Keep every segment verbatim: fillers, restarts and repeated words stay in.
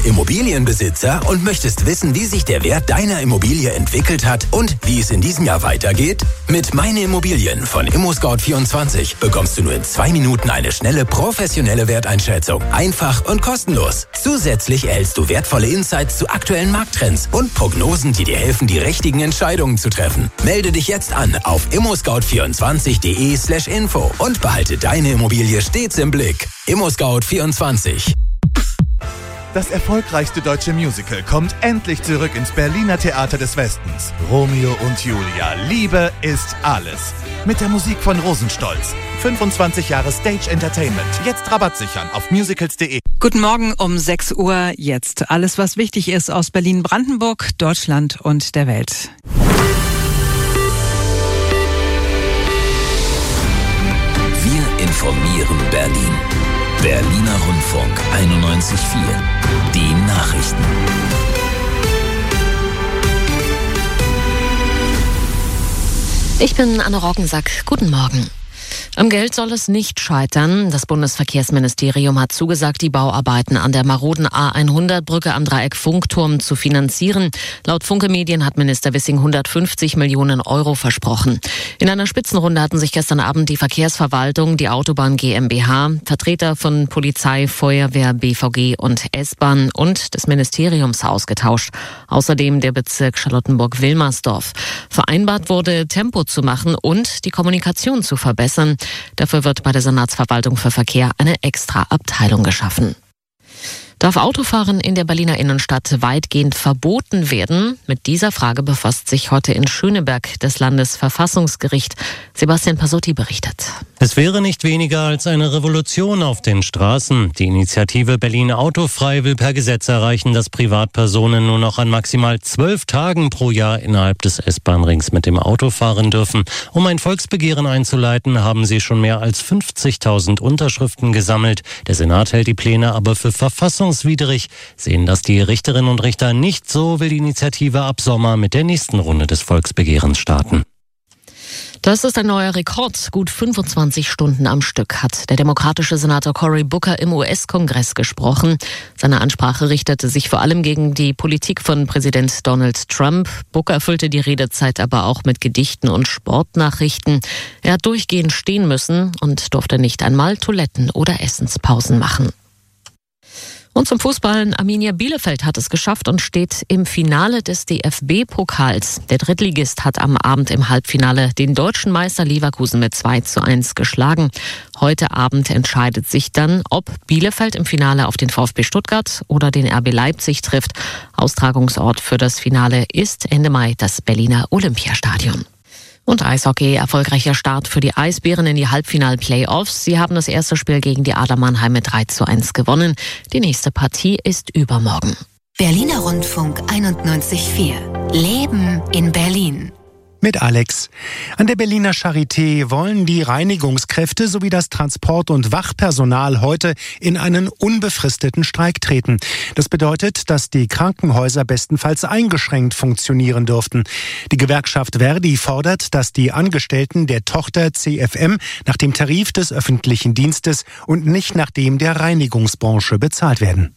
Immobilienbesitzer und möchtest wissen, wie sich der Wert deiner Immobilie entwickelt hat und wie es in diesem Jahr weitergeht? Mit Meine Immobilien von ImmoScout vierundzwanzig bekommst du nur in zwei Minuten eine schnelle, professionelle Werteinschätzung. Einfach und kostenlos. Zusätzlich erhältst du wertvolle Insights zu aktuellen Markttrends und Prognosen, die dir helfen, die richtigen Entscheidungen zu treffen. Melde dich jetzt an auf immoscout vierundzwanzig punkt de slash info und behalte deine Immobilie stets im Blick. ImmoScout vierundzwanzig. Das erfolgreichste deutsche Musical kommt endlich zurück ins Berliner Theater des Westens. Romeo und Julia, Liebe ist alles. Mit der Musik von Rosenstolz. fünfundzwanzig Jahre Stage Entertainment. Jetzt Rabatt sichern auf musicals punkt de. Guten Morgen um sechs Uhr. Jetzt alles, was wichtig ist aus Berlin-Brandenburg, Deutschland und der Welt. Wir informieren Berlin. Berliner Rundfunk einundneunzig Komma vier. Die Nachrichten. Ich bin Anne Roggensack. Guten Morgen. Am Geld soll es nicht scheitern. Das Bundesverkehrsministerium hat zugesagt, die Bauarbeiten an der maroden A hundert Brücke am Dreieck Funkturm zu finanzieren. Laut Funke Medien hat Minister Wissing hundertfünfzig Millionen Euro versprochen. In einer Spitzenrunde hatten sich gestern Abend die Verkehrsverwaltung, die Autobahn GmbH, Vertreter von Polizei, Feuerwehr, B V G und S-Bahn und des Ministeriums ausgetauscht. Außerdem der Bezirk Charlottenburg-Wilmersdorf. Vereinbart wurde, Tempo zu machen und die Kommunikation zu verbessern. Dafür wird bei der Senatsverwaltung für Verkehr eine extra Abteilung geschaffen. Darf Autofahren in der Berliner Innenstadt weitgehend verboten werden? Mit dieser Frage befasst sich heute in Schöneberg das Landesverfassungsgericht. Sebastian Pasotti berichtet. Es wäre nicht weniger als eine Revolution auf den Straßen. Die Initiative Berlin Autofrei will per Gesetz erreichen, dass Privatpersonen nur noch an maximal zwölf Tagen pro Jahr innerhalb des S-Bahn-Rings mit dem Auto fahren dürfen. Um ein Volksbegehren einzuleiten, haben sie schon mehr als fünfzigtausend Unterschriften gesammelt. Der Senat hält die Pläne aber für verfassungswidrig. Sehen das die Richterinnen und Richter nicht so, will die Initiative ab Sommer mit der nächsten Runde des Volksbegehrens starten. Das ist ein neuer Rekord. Gut fünfundzwanzig Stunden am Stück hat der demokratische Senator Cory Booker im U S-Kongress gesprochen. Seine Ansprache richtete sich vor allem gegen die Politik von Präsident Donald Trump. Booker füllte die Redezeit aber auch mit Gedichten und Sportnachrichten. Er hat durchgehend stehen müssen und durfte nicht einmal Toiletten- oder Essenspausen machen. Und zum Fußball. Arminia Bielefeld hat es geschafft und steht im Finale des D F B-Pokals. Der Drittligist hat am Abend im Halbfinale den deutschen Meister Leverkusen mit zwei zu eins geschlagen. Heute Abend entscheidet sich dann, ob Bielefeld im Finale auf den VfB Stuttgart oder den R B Leipzig trifft. Austragungsort für das Finale ist Ende Mai das Berliner Olympiastadion. Und Eishockey, erfolgreicher Start für die Eisbären in die Halbfinal-Playoffs. Sie haben das erste Spiel gegen die Adler Mannheim mit drei zu eins gewonnen. Die nächste Partie ist übermorgen. Berliner Rundfunk einundneunzig Komma vier. Leben in Berlin. Mit Alex. An der Berliner Charité wollen die Reinigungskräfte sowie das Transport- und Wachpersonal heute in einen unbefristeten Streik treten. Das bedeutet, dass die Krankenhäuser bestenfalls eingeschränkt funktionieren dürften. Die Gewerkschaft Verdi fordert, dass die Angestellten der Tochter C F M nach dem Tarif des öffentlichen Dienstes und nicht nach dem der Reinigungsbranche bezahlt werden.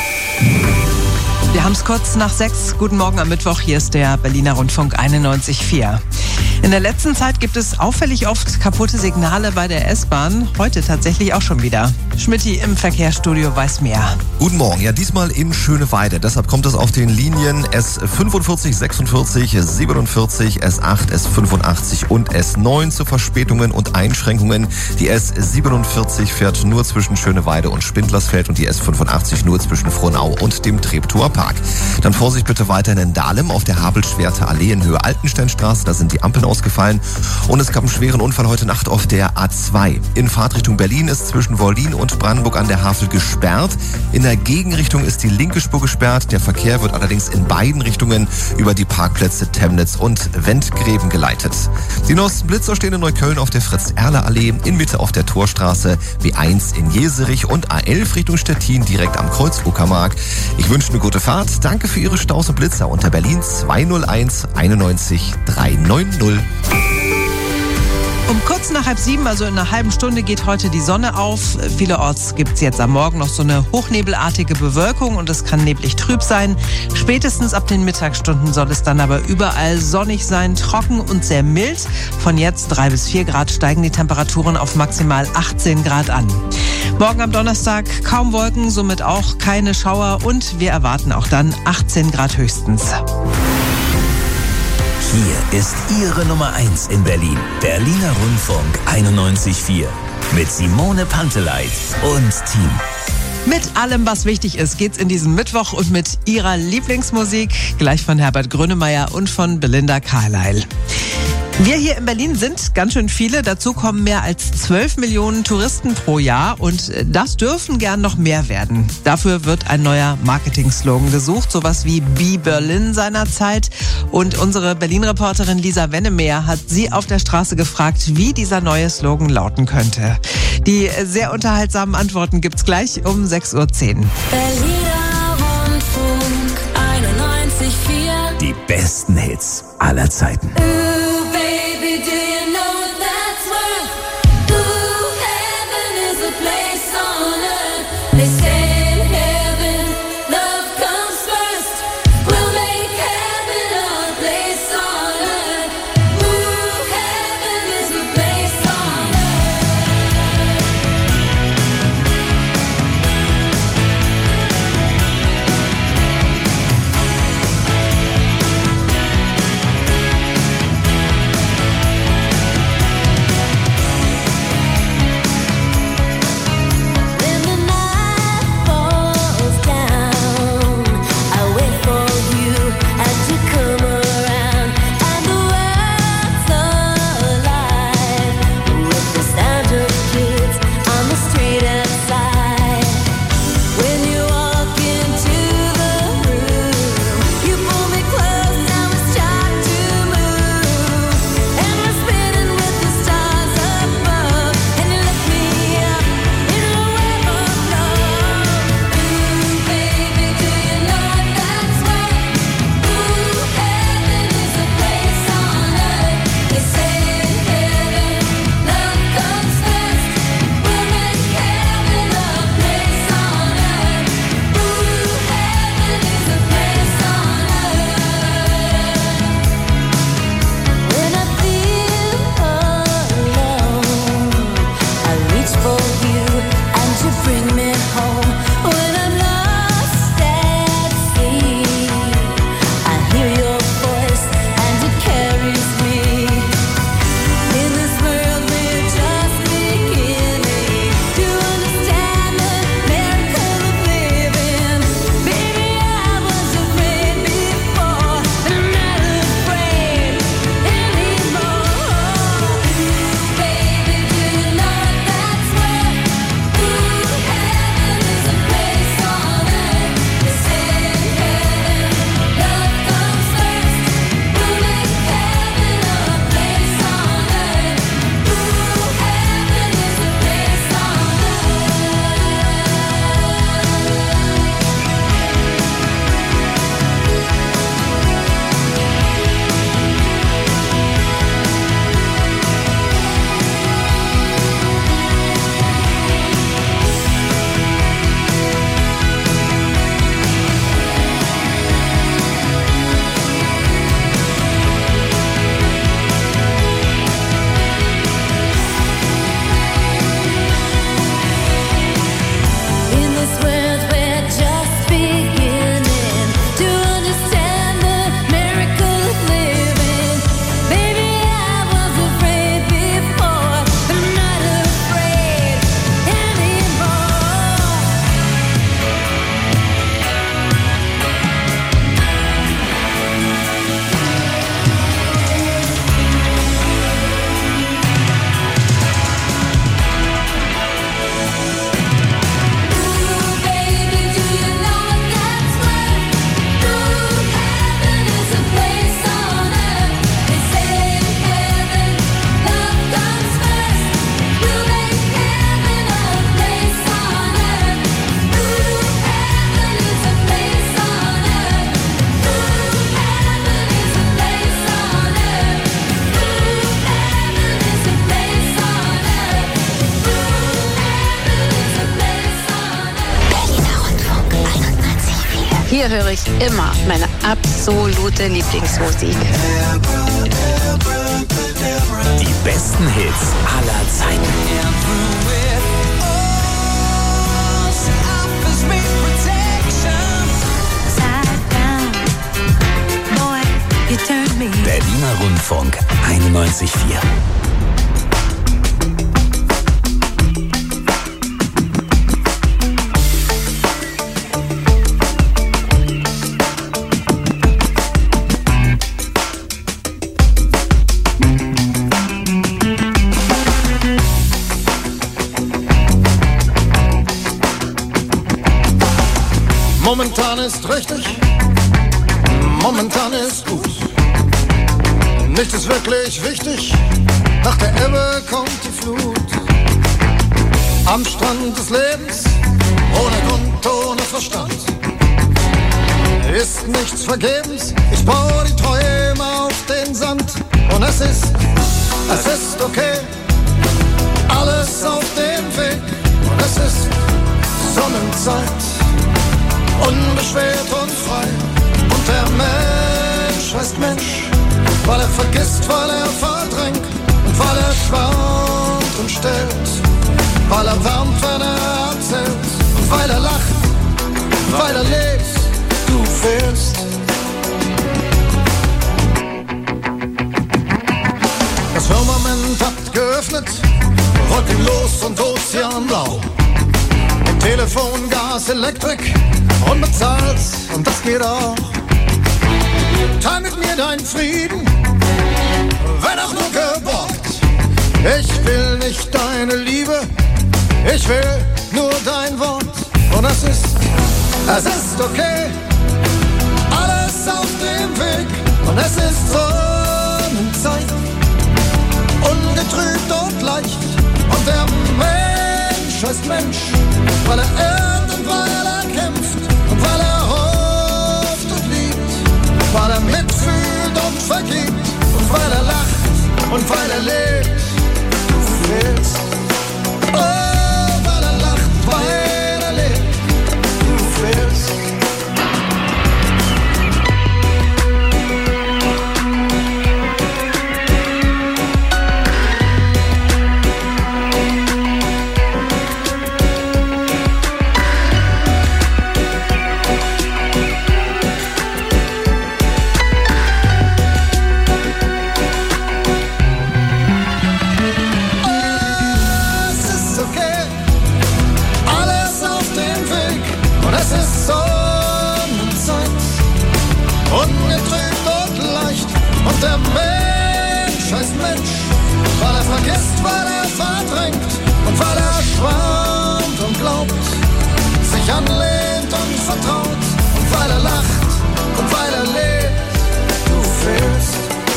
Wir haben es kurz nach sechs. Guten Morgen am Mittwoch. Hier ist der Berliner Rundfunk einundneunzig Komma vier. In der letzten Zeit gibt es auffällig oft kaputte Signale bei der S-Bahn. Heute tatsächlich auch schon wieder. Schmitty im Verkehrsstudio weiß mehr. Guten Morgen. Ja, diesmal in Schöneweide. Deshalb kommt es auf den Linien S fünfundvierzig, sechsundvierzig, siebenundvierzig, S acht, S fünfundachtzig und S neun zu Verspätungen und Einschränkungen. Die S siebenundvierzig fährt nur zwischen Schöneweide und Spindlersfeld und die S fünfundachtzig nur zwischen Frohnau und dem Treptower Park. Dann Vorsicht bitte weiterhin in Dahlem auf der Habelschwerter Allee in Höhe Altensteinstraße. Da sind die Ampeln ausgefallen. Und es gab einen schweren Unfall heute Nacht auf der A zwei. In Fahrtrichtung Berlin ist zwischen Wollin und Brandenburg an der Havel gesperrt. In der Gegenrichtung ist die linke Spur gesperrt. Der Verkehr wird allerdings in beiden Richtungen über die Parkplätze Temnitz und Wendgräben geleitet. Die neuesten Blitzer stehen in Neukölln auf der Fritz-Erler-Allee, in Mitte auf der Torstraße, B eins in Jeserich und A elf Richtung Stettin direkt am Kreuz-Uckermark. Ich wünsche eine gute Fahrt. Danke für Ihre Staus und Blitzer unter Berlin zwei null eins einundneunzig drei neun null. Um kurz nach halb sieben, also in einer halben Stunde, geht heute die Sonne auf. Vielerorts gibt es jetzt am Morgen noch so eine hochnebelartige Bewölkung und es kann neblig trüb sein. Spätestens ab den Mittagsstunden soll es dann aber überall sonnig sein, trocken und sehr mild. Von jetzt drei bis vier Grad steigen die Temperaturen auf maximal achtzehn Grad an. Morgen am Donnerstag kaum Wolken, somit auch keine Schauer und wir erwarten auch dann achtzehn Grad höchstens. Hier ist Ihre Nummer eins in Berlin. Berliner Rundfunk einundneunzig Komma vier. Mit Simone Panteleit und Team. Mit allem, was wichtig ist, geht's in diesem Mittwoch und mit Ihrer Lieblingsmusik, gleich von Herbert Grönemeyer und von Belinda Carlisle. Wir hier in Berlin sind ganz schön viele. Dazu kommen mehr als zwölf Millionen Touristen pro Jahr und das dürfen gern noch mehr werden. Dafür wird ein neuer Marketing-Slogan gesucht, sowas wie Be Berlin seinerzeit. Und unsere Berlin-Reporterin Lisa Wennemeyer hat sie auf der Straße gefragt, wie dieser neue Slogan lauten könnte. Die sehr unterhaltsamen Antworten gibt's gleich um sechs Uhr zehn. Berliner Rundfunk einundneunzig Komma vier. Die besten Hits aller Zeiten. Heute höre ich immer meine absolute Lieblingsmusik. Die besten Hits aller Zeiten. Berliner Rundfunk einundneunzig Komma vier. Momentan ist richtig, momentan ist gut. Nichts ist wirklich wichtig, nach der Ebbe kommt die Flut. Am Strand des Lebens, ohne Grund, ohne Verstand, ist nichts vergebens, ich baue die Träume auf den Sand. Und es ist, es ist okay, alles auf dem Weg. Und es ist Sonnenzeit, unbeschwert und frei. Und der Mensch heißt Mensch, weil er vergisst, weil er verdrängt und weil er schwant und stellt, weil er wärmt, wenn er erzählt und weil er lacht, weil er lebt, du fehlst. Das Firmament hat geöffnet, wolkenlos und ozeanblau. Im Telefon, Gas, Elektrik und bezahlst, und das geht auch. Teil mit mir deinen Frieden, wenn auch nur geborgt. Ich will nicht deine Liebe, ich will nur dein Wort. Und es ist, es ist okay, alles auf dem Weg. Und es ist Sonnenzeit, ungetrübt und leicht. Und der Mensch heißt Mensch, weil er irrt und weil er kämpft und weil er hofft und liebt, weil er mitfühlt und vergibt und weil er lacht und weil er lebt. Du fehlst. Oh, weil er lacht, weil er lebt. Du fehlst. Der Mensch heißt Mensch, weil er vergisst, weil er verdrängt und weil er schwant und glaubt, sich anlehnt und vertraut und weil er lacht und weil er lebt. Du fehlst.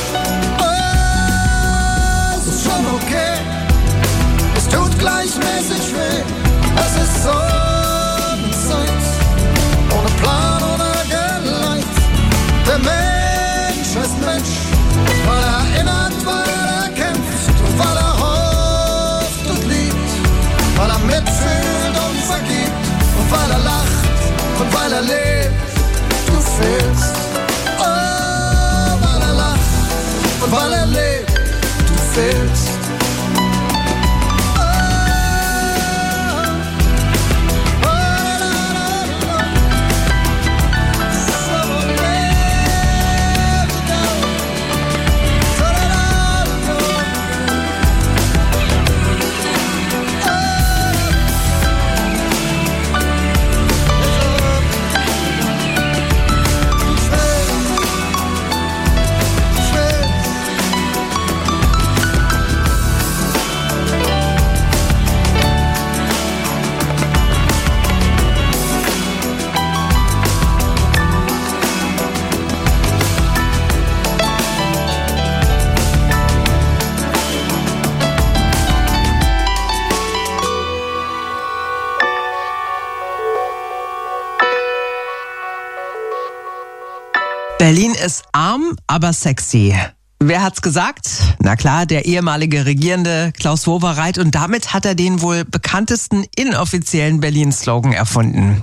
Oh, es ist schon okay, es tut gleichmäßig weh. Es ist Sonnenzeit, ohne Plan, ohne Geleit. Der Mensch heißt Mensch, weil er erinnert, weil er kämpft und weil er hofft und liebt, weil er mitfühlt und vergibt und weil er lacht und weil er lebt. Du fehlst. Oh, weil er lacht und weil er lebt. Du fehlst. Berlin ist arm, aber sexy. Wer hat's gesagt? Na klar, der ehemalige Regierende Klaus Wowereit. Und damit hat er den wohl bekanntesten inoffiziellen Berlin-Slogan erfunden.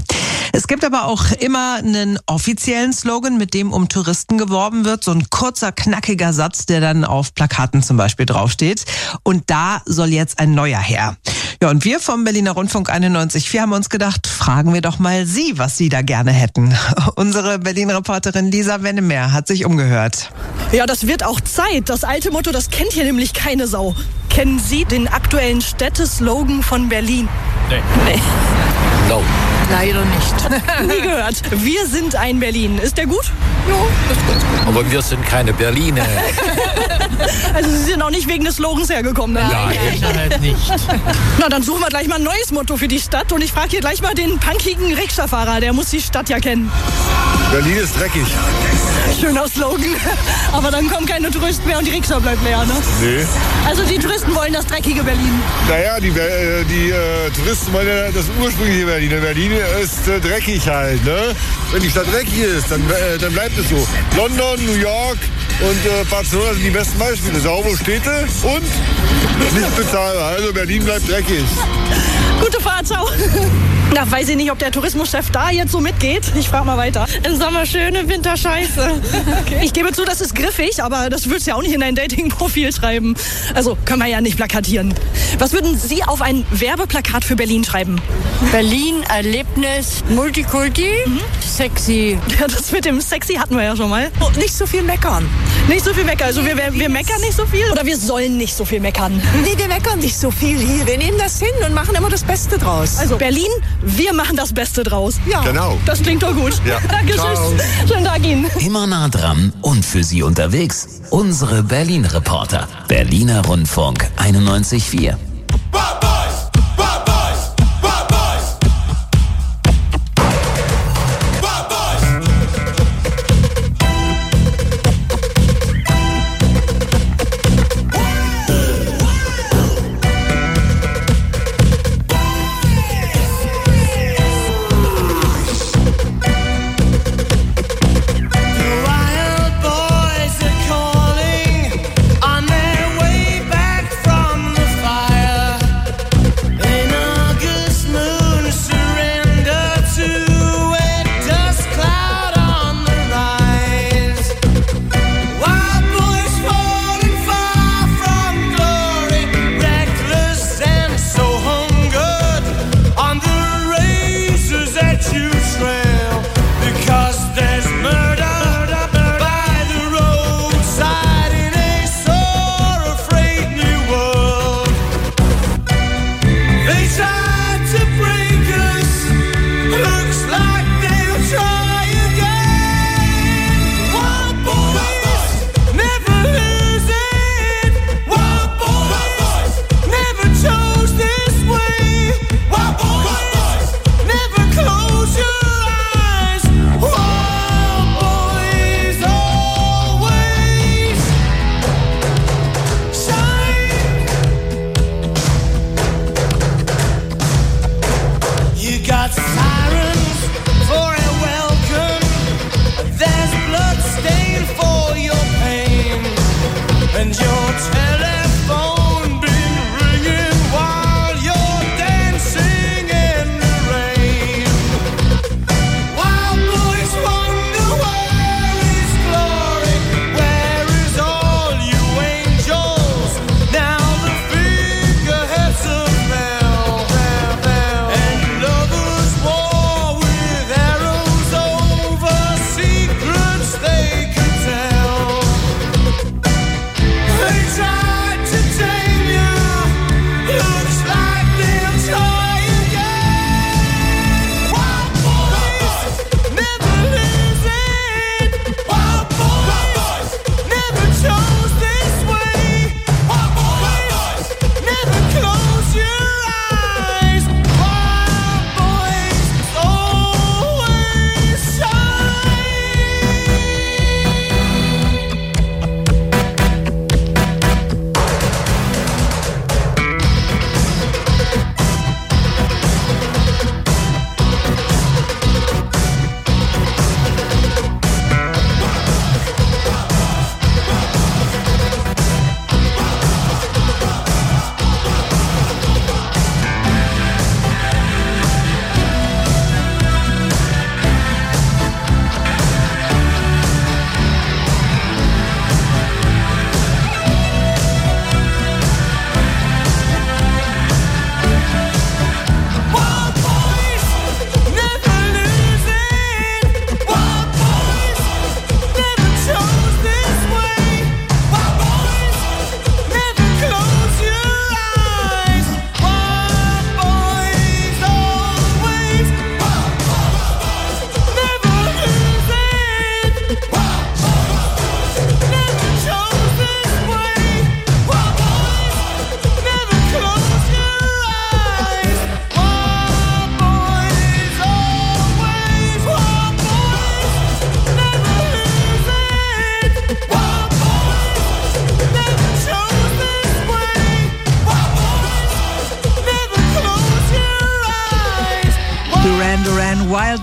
Es gibt aber auch immer einen offiziellen Slogan, mit dem um Touristen geworben wird. So ein kurzer, knackiger Satz, der dann auf Plakaten zum Beispiel draufsteht. Und da soll jetzt ein neuer her. Ja, und wir vom Berliner Rundfunk einundneunzig Komma vier haben uns gedacht, fragen wir doch mal Sie, was Sie da gerne hätten. Unsere Berlin-Reporterin Lisa Wennemer hat sich umgehört. Ja, das wird auch Zeit. Das alte Motto, das kennt hier nämlich keine Sau. Kennen Sie den aktuellen Städteslogan von Berlin? Nee. Nee. No. Leider nicht. Nie gehört. Wir sind ein Berlin. Ist der gut? Ja, ist gut. Aber wir sind keine Berliner. Also Sie sind auch nicht wegen des Slogans hergekommen. Ne? Nein, halt nicht. Na, dann suchen wir gleich mal ein neues Motto für die Stadt. Und ich frage hier gleich mal den punkigen Rikscha-Fahrer. Der muss die Stadt ja kennen. Berlin ist dreckig. Schöner Slogan. Aber dann kommen keine Touristen mehr und die Rikscha bleibt leer, ne? Nee. Also die Touristen wollen das dreckige Berlin. Naja, die, äh, die äh, Touristen wollen ja das ursprüngliche Berlin. Berlin ist äh, dreckig halt, ne? Wenn die Stadt dreckig ist, dann, äh, dann bleibt es so. London, New York und äh, Barcelona sind die besten Beispiele. Saubere Städte und nicht bezahlbar. Also Berlin bleibt dreckig. Gute Fahrt, ciao. Na, weiß ich nicht, ob der Tourismuschef da jetzt so mitgeht. Ich frage mal weiter. Im Sommer schön, im Winter scheiße. Okay. Ich gebe zu, das ist griffig, aber das würdest du ja auch nicht in dein Dating-Profil schreiben. Also, können wir ja nicht plakatieren. Was würden Sie auf ein Werbeplakat für Berlin schreiben? Berlin, Erlebnis, Multikulti, mhm. Sexy. Ja, das mit dem Sexy hatten wir ja schon mal. Oh, nicht so viel meckern. Nicht so viel meckern. Also wir, wir meckern nicht so viel oder wir sollen nicht so viel meckern? Nee, wir meckern nicht so viel hier. Wir nehmen das hin und machen immer das Beste draus. Also Berlin, wir machen das Beste draus. Ja. Genau. Das klingt doch gut. Ja. Danke, tschüss. Schönen Tag Ihnen. Immer nah dran und für Sie unterwegs. Unsere Berlin-Reporter. Berliner Rundfunk einundneunzig Komma vier.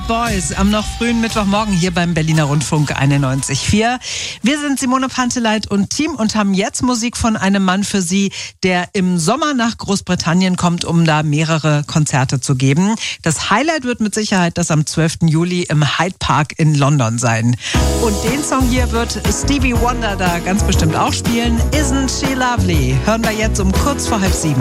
Out Boys am noch frühen Mittwochmorgen hier beim Berliner Rundfunk einundneunzig Komma vier. Wir sind Simone Panteleit und Team und haben jetzt Musik von einem Mann für Sie, der im Sommer nach Großbritannien kommt, um da mehrere Konzerte zu geben. Das Highlight wird mit Sicherheit das am zwölften Juli im Hyde Park in London sein. Und den Song hier wird Stevie Wonder da ganz bestimmt auch spielen. Isn't She Lovely? Hören wir jetzt um kurz vor halb sieben.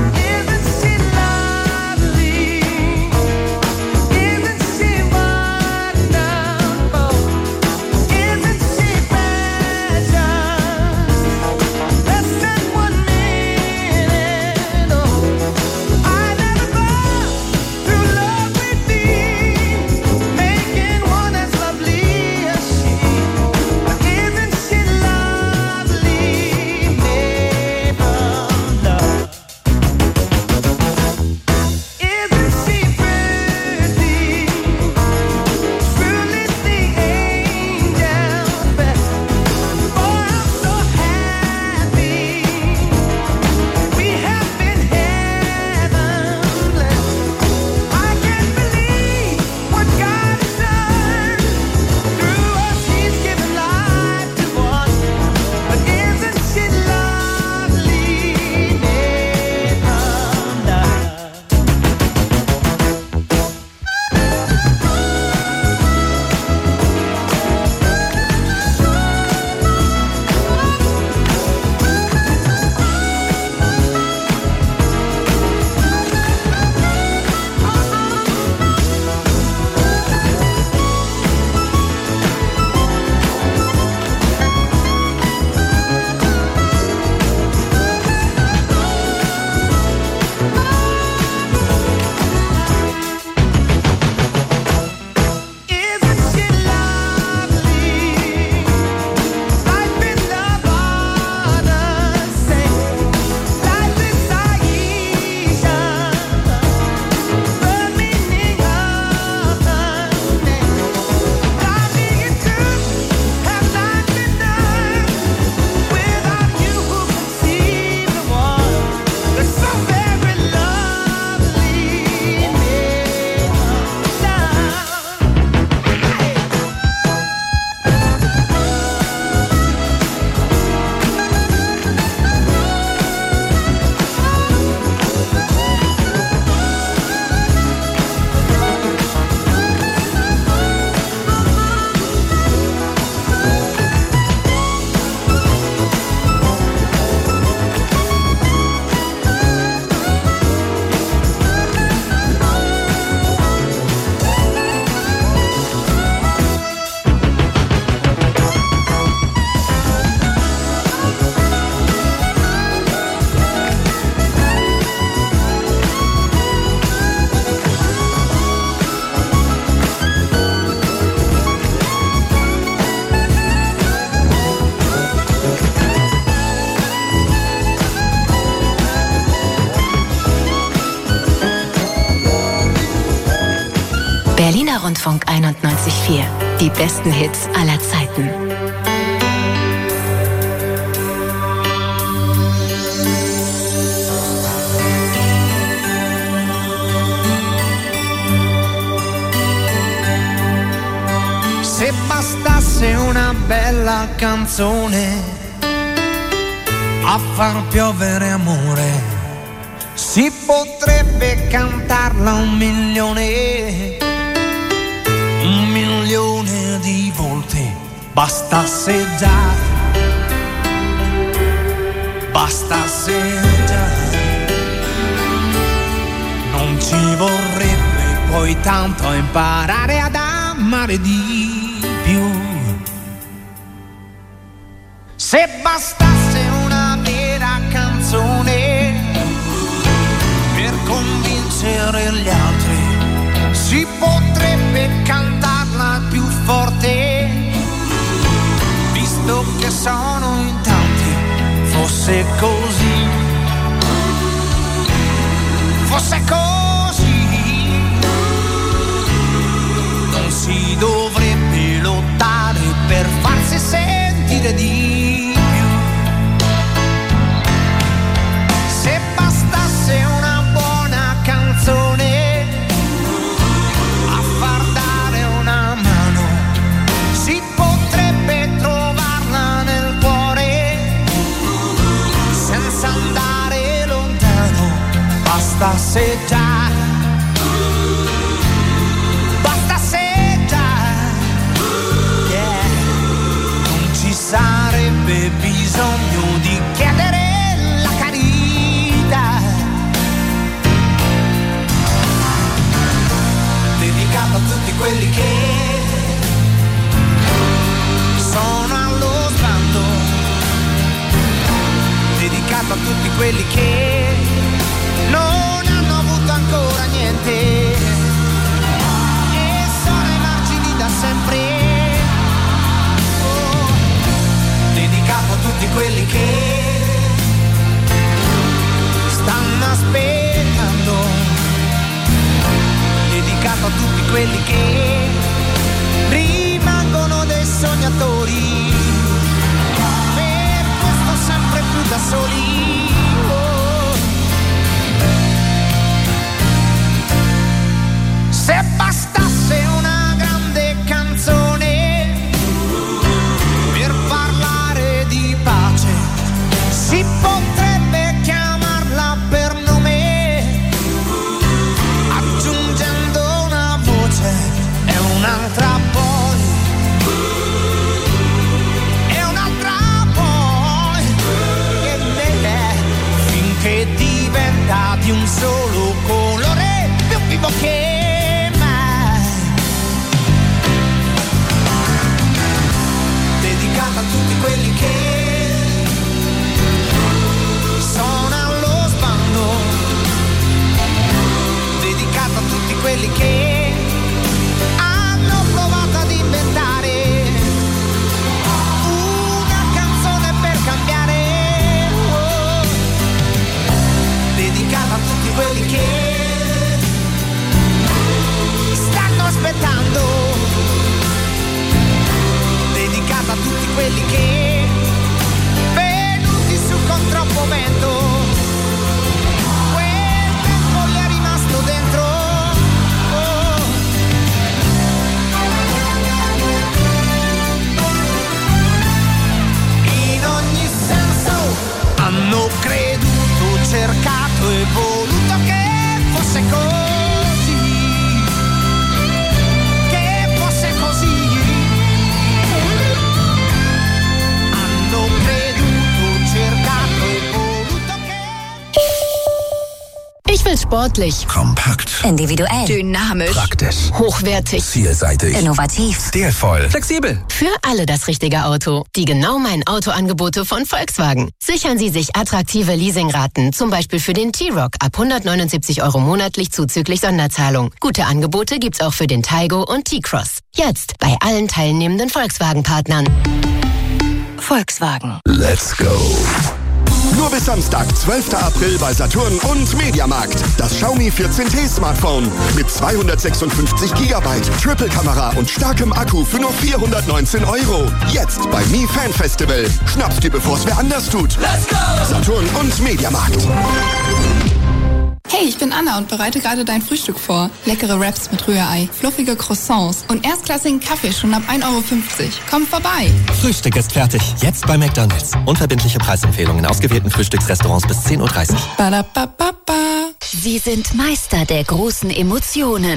Berliner Rundfunk einundneunzig Komma vier. Die besten Hits aller Zeiten. Se bastasse una bella canzone a far piovere amore, si potrebbe cantarla un milione, un milione di volte. Bastasse già, bastasse già, non ci vorrebbe poi tanto imparare ad amare di più. Se bastasse una vera canzone per convincere gli altri, si potrebbe cantarla più forte, visto che sono in tanti. Fosse così, fosse così, non si dovrebbe lottare per farsi sentire di più. basta se già, basta se già, yeah. Non ci sarebbe bisogno di chiedere la carità, dedicato a tutti quelli che sono allo sbando, dedicato a tutti quelli che non hanno avuto ancora niente e sono ai margini da sempre. Oh, dedicato a tutti quelli che stanno aspettando, dedicato a tutti quelli che rimangono dei sognatori, per questo sempre più da soli. Oh. Se bastasse una grande canzone per parlare di pace, si potrebbe chiamarla per nome, aggiungendo una voce e un'altra poi, e un'altra poi, e me, finché diventa di un solo colore, più vivo che mai. Dedicata a tutti quelli che sono allo sbando, dedicata a tutti quelli che hanno provato ad inventare una canzone per cambiare. Oh. Dedicata a tutti quelli che stanno aspettando, dedicata a tutti quelli che venuti su con troppo vento, quel tempo gli è rimasto dentro. Oh. In ogni senso hanno creduto, cercato e voluto che fosse così, che fosse così. Hanno creduto, cercato e voluto che... Ich will sportlich, Kompakt, individuell, dynamisch, praktisch, hochwertig, vielseitig, innovativ, stilvoll, flexibel. Für alle das richtige Auto. Die genau mein Autoangebote von Volkswagen. Sichern Sie sich attraktive Leasingraten, zum Beispiel für den T-Roc ab hundertneunundsiebzig Euro monatlich zuzüglich Sonderzahlung. Gute Angebote gibt's auch für den Taigo und T-Cross. Jetzt bei allen teilnehmenden Volkswagen-Partnern. Volkswagen. Let's go. Nur bis Samstag, zwölfter April bei Saturn und Mediamarkt. Das Xiaomi vierzehn T Smartphone mit zweihundertsechsundfünfzig Gigabyte, Triple-Kamera und starkem Akku für nur vierhundertneunzehn Euro. Jetzt bei Mi Fan Festival. Schnapp's dir, bevor es wer anders tut. Let's go! Saturn und Mediamarkt. Hey, ich bin Anna und bereite gerade dein Frühstück vor. Leckere Wraps mit Rührei, fluffige Croissants und erstklassigen Kaffee schon ab ein Euro fünfzig. Komm vorbei! Frühstück ist fertig. Jetzt bei McDonald's. Unverbindliche Preisempfehlungen in ausgewählten Frühstücksrestaurants bis zehn Uhr dreißig. Ba-da-ba-ba-ba. Sie sind Meister der großen Emotionen.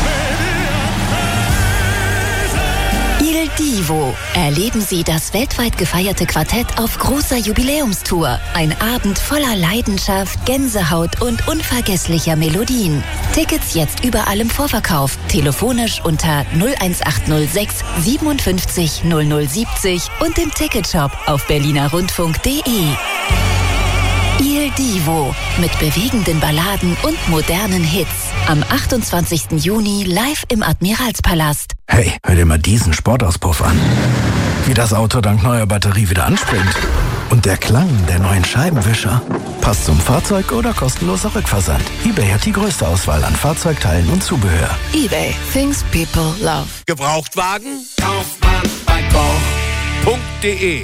Il Divo. Erleben Sie das weltweit gefeierte Quartett auf großer Jubiläumstour. Ein Abend voller Leidenschaft, Gänsehaut und unvergesslicher Melodien. Tickets jetzt überall im Vorverkauf. Telefonisch unter null eins acht null sechs siebenundfünfzig null null siebzig und im Ticketshop auf berlinerrundfunk punkt de. Il Divo mit bewegenden Balladen und modernen Hits. Am achtundzwanzigsten Juni live im Admiralspalast. Hey, hör dir mal diesen Sportauspuff an. Wie das Auto dank neuer Batterie wieder anspringt. Und der Klang der neuen Scheibenwischer. Passt zum Fahrzeug oder kostenloser Rückversand. eBay hat die größte Auswahl an Fahrzeugteilen und Zubehör. eBay. Things people love. Gebrauchtwagen? Kauft man bei Koch punkt de.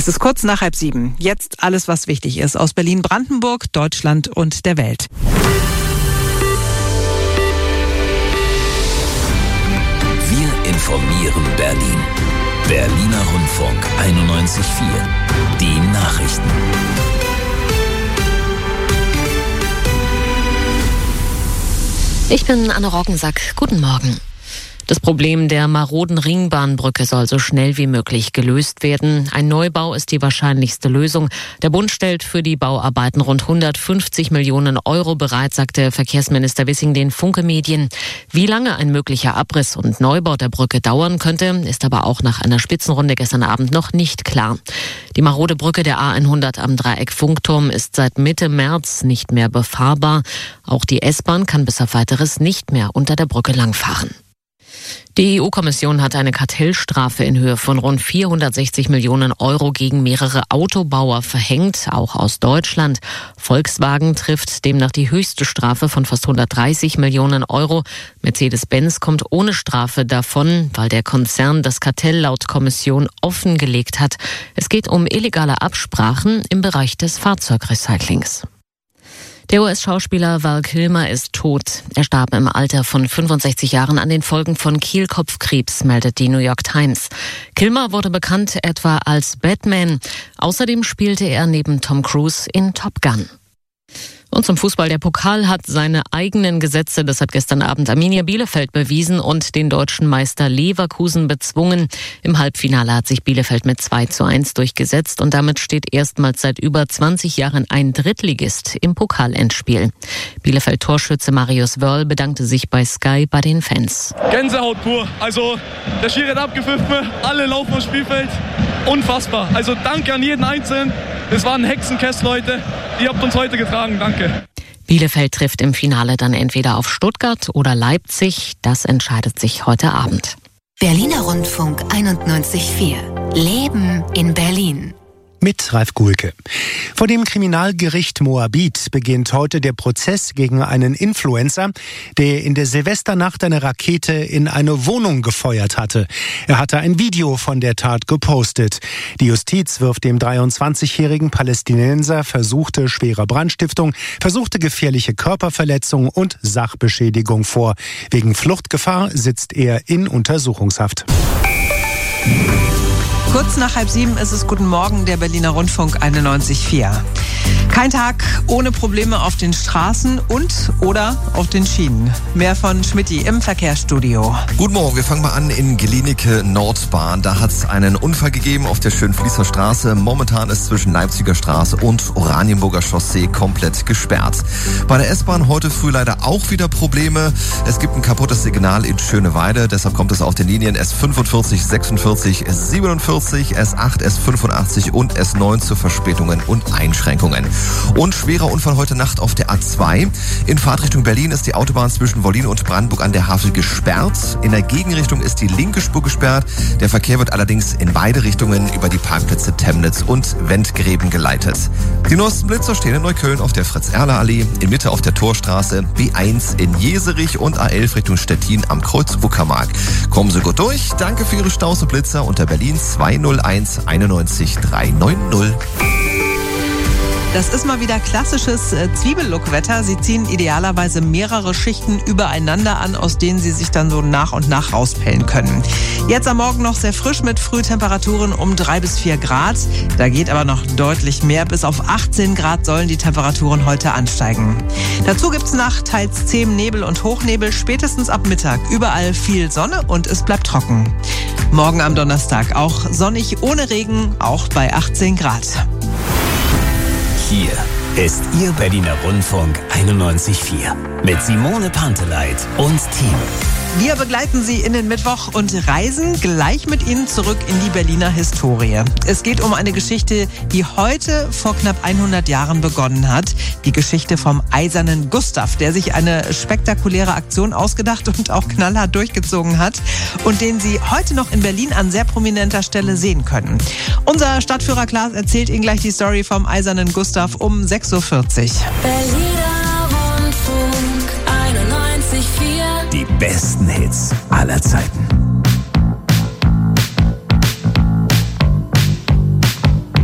Es ist kurz nach halb sieben. Jetzt alles, was wichtig ist aus Berlin, Brandenburg, Deutschland und der Welt. Wir informieren Berlin. Berliner Rundfunk einundneunzig Komma vier. Die Nachrichten. Ich bin Anne Roggensack. Guten Morgen. Das Problem der maroden Ringbahnbrücke soll so schnell wie möglich gelöst werden. Ein Neubau ist die wahrscheinlichste Lösung. Der Bund stellt für die Bauarbeiten rund hundertfünfzig Millionen Euro bereit, sagte Verkehrsminister Wissing den Funke Medien. Wie lange ein möglicher Abriss und Neubau der Brücke dauern könnte, ist aber auch nach einer Spitzenrunde gestern Abend noch nicht klar. Die marode Brücke der A hundert am Dreieck Funkturm ist seit Mitte März nicht mehr befahrbar. Auch die S-Bahn kann bis auf Weiteres nicht mehr unter der Brücke langfahren. Die E U-Kommission hat eine Kartellstrafe in Höhe von rund vierhundertsechzig Millionen Euro gegen mehrere Autobauer verhängt, auch aus Deutschland. Volkswagen trifft demnach die höchste Strafe von fast hundertdreißig Millionen Euro. Mercedes-Benz kommt ohne Strafe davon, weil der Konzern das Kartell laut Kommission offengelegt hat. Es geht um illegale Absprachen im Bereich des Fahrzeugrecyclings. Der U S-Schauspieler Val Kilmer ist tot. Er starb im Alter von fünfundsechzig Jahren an den Folgen von Kehlkopfkrebs, meldet die New York Times. Kilmer wurde bekannt etwa als Batman. Außerdem spielte er neben Tom Cruise in Top Gun. Und zum Fußball. Der Pokal hat seine eigenen Gesetze. Das hat gestern Abend Arminia Bielefeld bewiesen und den deutschen Meister Leverkusen bezwungen. Im Halbfinale hat sich Bielefeld mit zwei zu eins durchgesetzt und damit steht erstmals seit über zwanzig Jahren ein Drittligist im Pokalendspiel. Bielefeld-Torschütze Marius Wörl bedankte sich bei Sky bei den Fans. Gänsehaut pur. Also der Schiri hat abgepfiffen, alle laufen aufs Spielfeld. Unfassbar. Also danke an jeden Einzelnen. Das war ein Hexenkess, Leute. Ihr habt uns heute getragen. Danke. Bielefeld trifft im Finale dann entweder auf Stuttgart oder Leipzig. Das entscheidet sich heute Abend. Berliner Rundfunk einundneunzig Komma vier. Leben in Berlin. Mit Ralf Guhlke. Vor dem Kriminalgericht Moabit beginnt heute der Prozess gegen einen Influencer, der in der Silvesternacht eine Rakete in eine Wohnung gefeuert hatte. Er hatte ein Video von der Tat gepostet. Die Justiz wirft dem dreiundzwanzigjährigen Palästinenser versuchte schwere Brandstiftung, versuchte gefährliche Körperverletzung und Sachbeschädigung vor. Wegen Fluchtgefahr sitzt er in Untersuchungshaft. Kurz nach halb sieben ist es Guten Morgen, der Berliner Rundfunk einundneunzig Komma vier. Kein Tag ohne Probleme auf den Straßen und oder auf den Schienen. Mehr von Schmidti im Verkehrsstudio. Guten Morgen, wir fangen mal an in Glienicke Nordbahn. Da hat es einen Unfall gegeben auf der Schönfließer Straße. Momentan ist zwischen Leipziger Straße und Oranienburger Chaussee komplett gesperrt. Bei der S-Bahn heute früh leider auch wieder Probleme. Es gibt ein kaputtes Signal in Schöneweide. Deshalb kommt es auf den Linien S fünfundvierzig, sechsundvierzig, siebenundvierzig, S acht, S fünfundachtzig und S neun zu Verspätungen und Einschränkungen. Und schwerer Unfall heute Nacht auf der A zwei. In Fahrtrichtung Berlin ist die Autobahn zwischen Wollin und Brandenburg an der Havel gesperrt. In der Gegenrichtung ist die linke Spur gesperrt. Der Verkehr wird allerdings in beide Richtungen über die Parkplätze Temnitz und Wendgräben geleitet. Die neuesten Blitzer stehen in Neukölln auf der Fritz-Erler-Allee, in Mitte auf der Torstraße, B eins in Jeserich und A elf Richtung Stettin am Kreuz Uckermark. Kommen Sie gut durch. Danke für Ihre Staus und Blitzer unter Berlin zwei null eins einundneunzig drei neun null. Das ist mal wieder klassisches äh, Zwiebellook-Wetter. Sie ziehen idealerweise mehrere Schichten übereinander an, aus denen Sie sich dann so nach und nach rauspellen können. Jetzt am Morgen noch sehr frisch mit Frühtemperaturen um drei bis vier Grad. Da geht aber noch deutlich mehr. Bis auf achtzehn Grad sollen die Temperaturen heute ansteigen. Dazu gibt's nach teils zähem Nebel und Hochnebel spätestens ab Mittag überall viel Sonne und es bleibt trocken. Morgen am Donnerstag auch sonnig ohne Regen, auch bei achtzehn Grad. Hier ist Ihr Berliner Rundfunk einundneunzig Komma vier mit Simone Panteleit und Team. Wir begleiten Sie in den Mittwoch und reisen gleich mit Ihnen zurück in die Berliner Historie. Es geht um eine Geschichte, die heute vor knapp hundert Jahren begonnen hat. Die Geschichte vom Eisernen Gustav, der sich eine spektakuläre Aktion ausgedacht und auch knallhart durchgezogen hat und den Sie heute noch in Berlin an sehr prominenter Stelle sehen können. Unser Stadtführer Klaas erzählt Ihnen gleich die Story vom Eisernen Gustav um sechs Uhr vierzig. Berliner Rundfunk einundneunzig Komma vier. Die besten Hits aller Zeiten.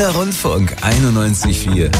Berliner Rundfunk einundneunzig Komma vier.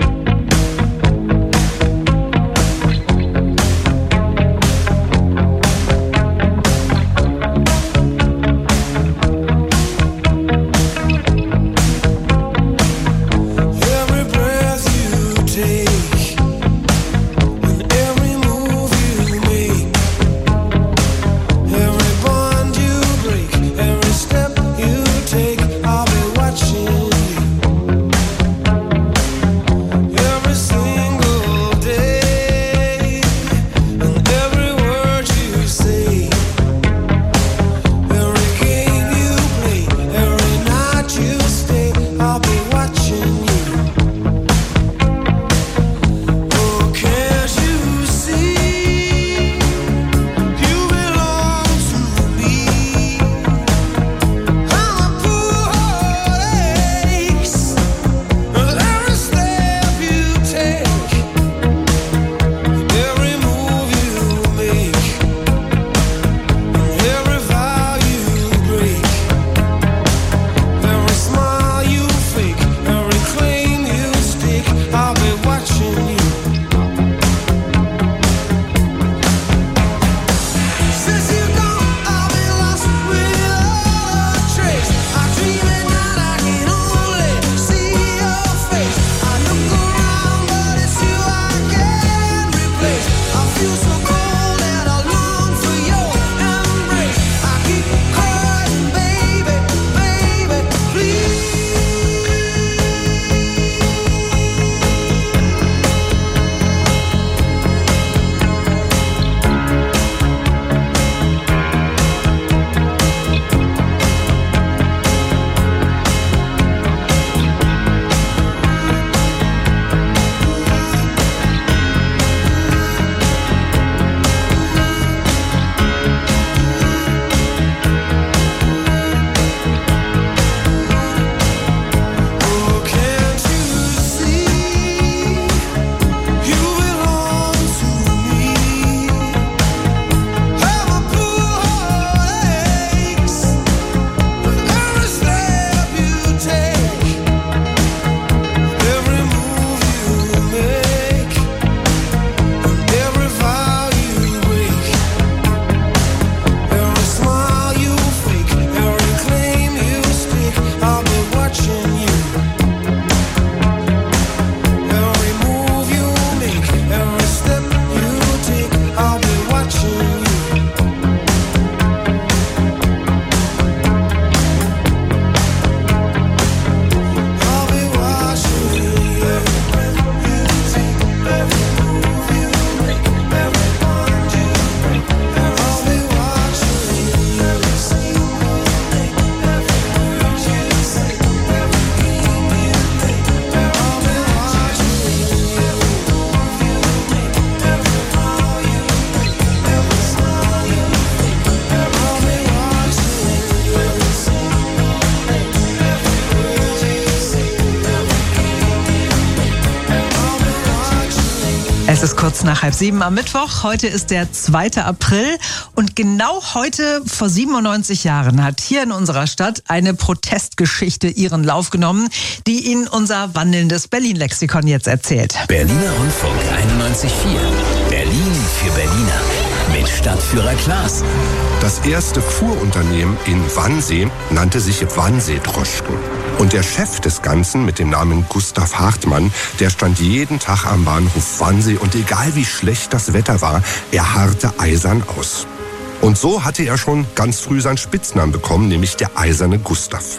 Es ist kurz nach halb sieben am Mittwoch. Heute ist der zweite April. Und genau heute vor siebenundneunzig Jahren hat hier in unserer Stadt eine Protestgeschichte ihren Lauf genommen, die Ihnen unser wandelndes Berlin-Lexikon jetzt erzählt. Berliner Rundfunk einundneunzig Komma vier. Berlin für Berliner. Mit Stadtführer Klaas. Das erste Fuhrunternehmen in Wannsee nannte sich Wannsee-Droschken. Und der Chef des Ganzen mit dem Namen Gustav Hartmann, der stand jeden Tag am Bahnhof Wannsee und egal wie schlecht das Wetter war, er harrte eisern aus. Und so hatte er schon ganz früh seinen Spitznamen bekommen, nämlich der eiserne Gustav.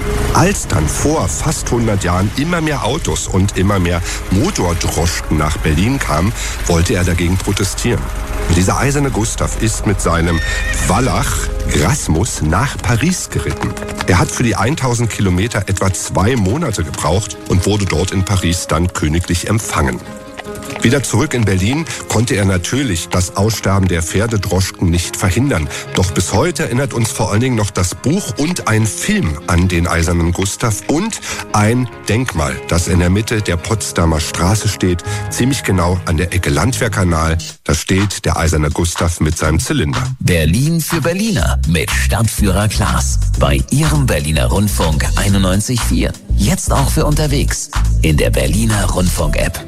Als dann vor fast hundert Jahren immer mehr Autos und immer mehr Motordroschken nach Berlin kamen, wollte er dagegen protestieren. Und dieser eiserne Gustav ist mit seinem Wallach Grasmus nach Paris geritten. Er hat für die tausend Kilometer etwa zwei Monate gebraucht und wurde dort in Paris dann königlich empfangen. Wieder zurück in Berlin konnte er natürlich das Aussterben der Pferdedroschken nicht verhindern. Doch bis heute erinnert uns vor allen Dingen noch das Buch und ein Film an den eisernen Gustav und ein Denkmal, das in der Mitte der Potsdamer Straße steht, ziemlich genau an der Ecke Landwehrkanal. Da steht der eiserne Gustav mit seinem Zylinder. Berlin für Berliner mit Stadtführer Klaas bei Ihrem Berliner Rundfunk einundneunzig Komma vier. Jetzt auch für unterwegs. In der Berliner Rundfunk-App.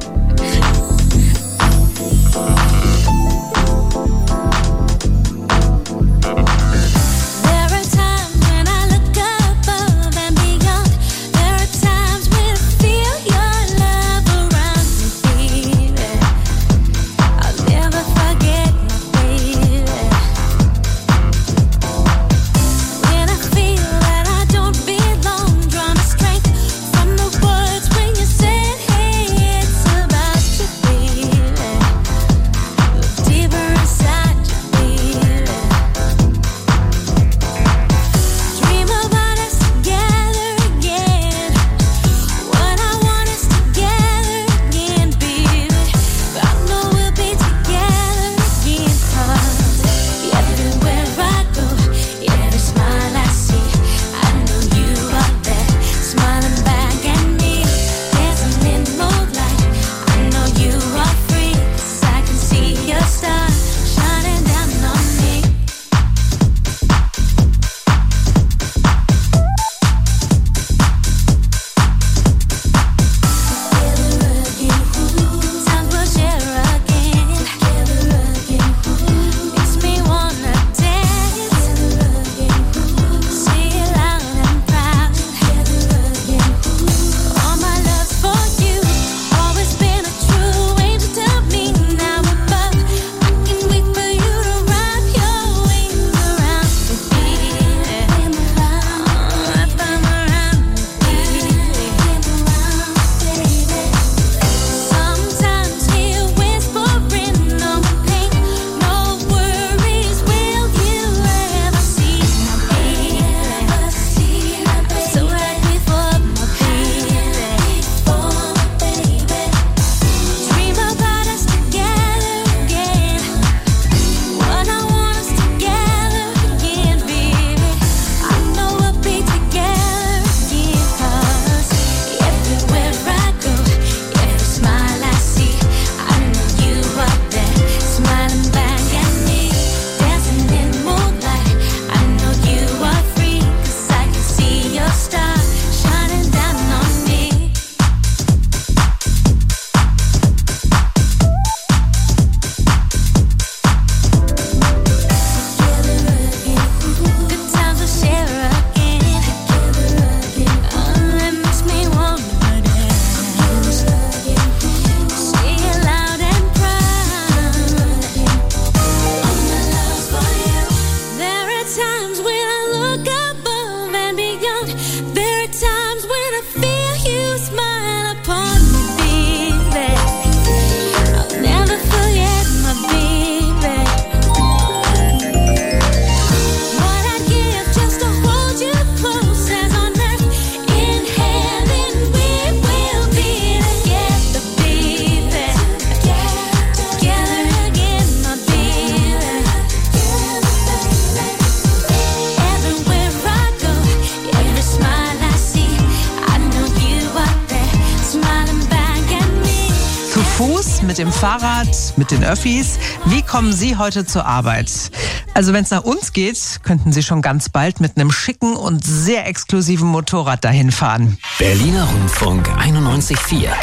Mit dem Fahrrad, mit den Öffis. Wie kommen Sie heute zur Arbeit? Also wenn es nach uns geht, könnten Sie schon ganz bald mit einem schicken und sehr exklusiven Motorrad dahin fahren. Berliner Rundfunk einundneunzig Komma vier.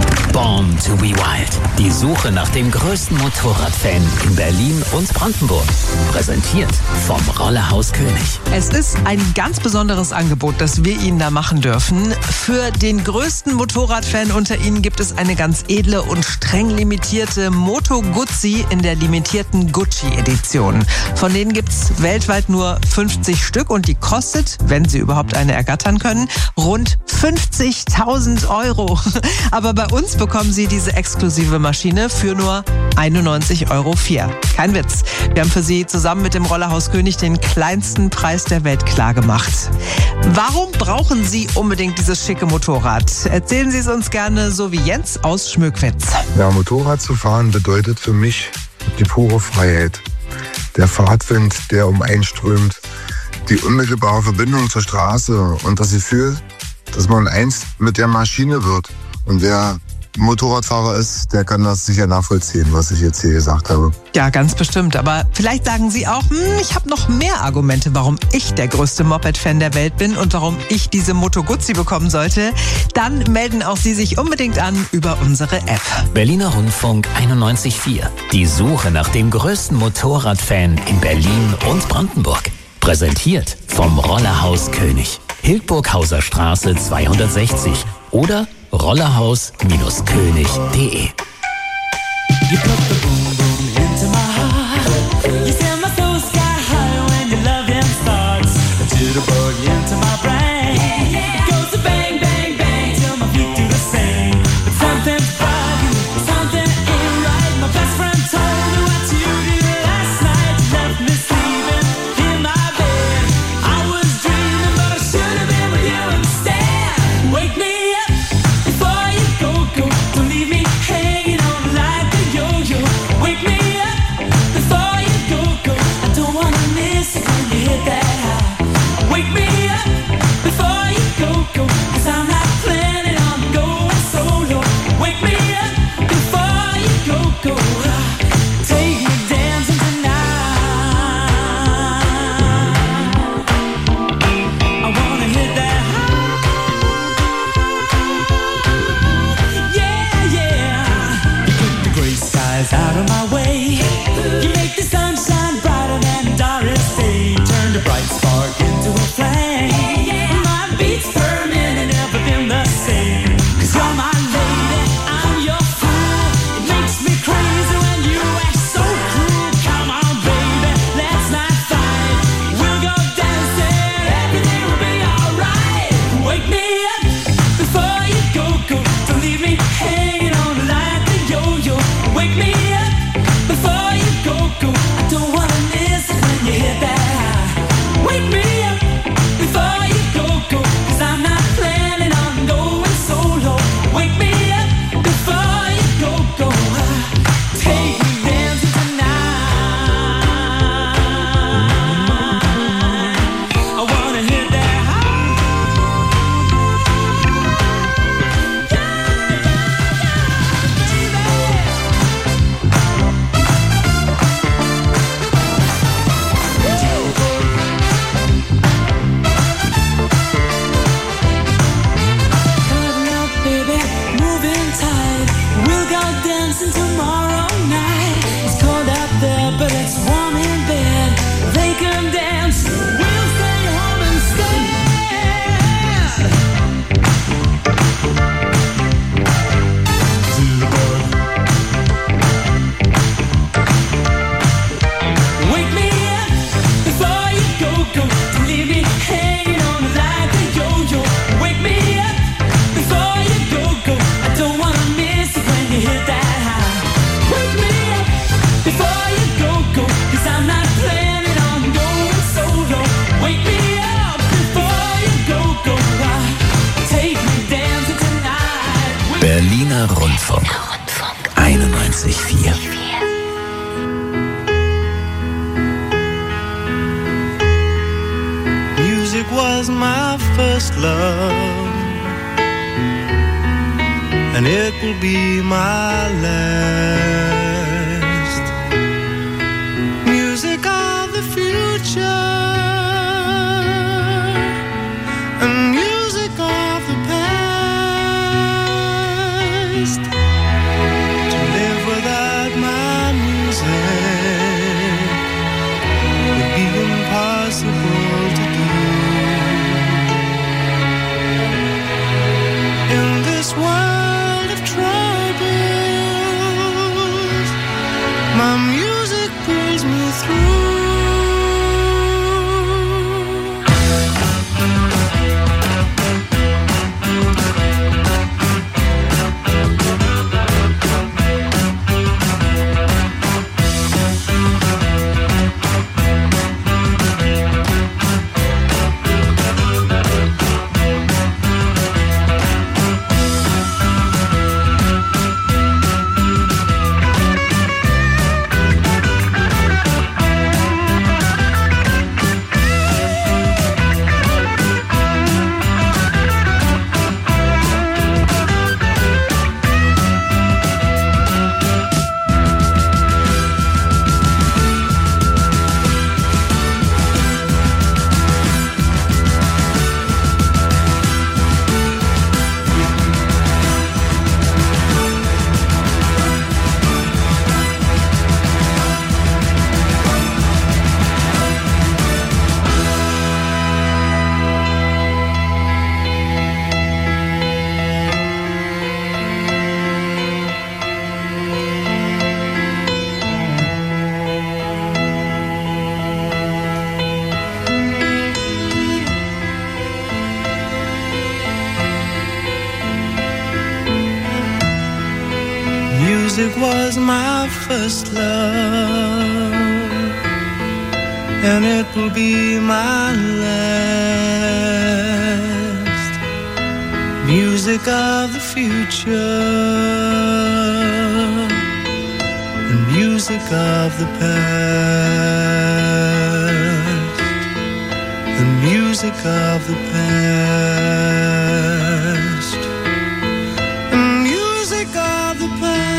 Born to be Wild. Die Suche nach dem größten Motorradfan in Berlin und Brandenburg. Präsentiert vom Rollehaus König. Es ist ein ganz besonderes Angebot, das wir Ihnen da machen dürfen. Für den größten Motorradfan unter Ihnen gibt es eine ganz edle und streng limitierte Moto Guzzi in der limitierten Gucci-Edition. Von denen gibt's weltweit nur fünfzig Stück und die kostet, wenn Sie überhaupt eine ergattern können, rund fünfzigtausend Euro. Aber bei uns bekommen Sie diese exklusive Maschine für nur einundneunzig Euro vier. Kein Witz. Wir haben für Sie zusammen mit dem Rollerhaus König den kleinsten Preis der Welt klargemacht. Warum brauchen Sie unbedingt dieses schicke Motorrad? Erzählen Sie es uns gerne, so wie Jens aus Schmöckwitz. Ja, Motorrad zu fahren bedeutet für mich die pure Freiheit. Der Fahrtwind, der um einen strömt, die unmittelbare Verbindung zur Straße und das Gefühl, dass man eins mit der Maschine wird. Und wer Motorradfahrer ist, der kann das sicher nachvollziehen, was ich jetzt hier gesagt habe. Ja, ganz bestimmt. Aber vielleicht sagen Sie auch, hm, ich habe noch mehr Argumente, warum ich der größte Moped-Fan der Welt bin und warum ich diese Moto Guzzi bekommen sollte. Dann melden auch Sie sich unbedingt an über unsere App. Berliner Rundfunk einundneunzig Komma vier. Die Suche nach dem größten Motorradfan in Berlin und Brandenburg. Präsentiert vom Rollerhaus König. Hildburghauser Straße zweihundertsechzig oder rollerhaus Bindestrich könig punkt de. Berliner Rundfunk einundneunzig Komma vier. Music was my first love, and it will be my last. Music of the future, and music of the past. To live without my music would be impossible to do. In this world of troubles, my music pulls me through. Music was my first love, and it will be my last. Music of the future, the music of the past, the music of the past, the music of the past.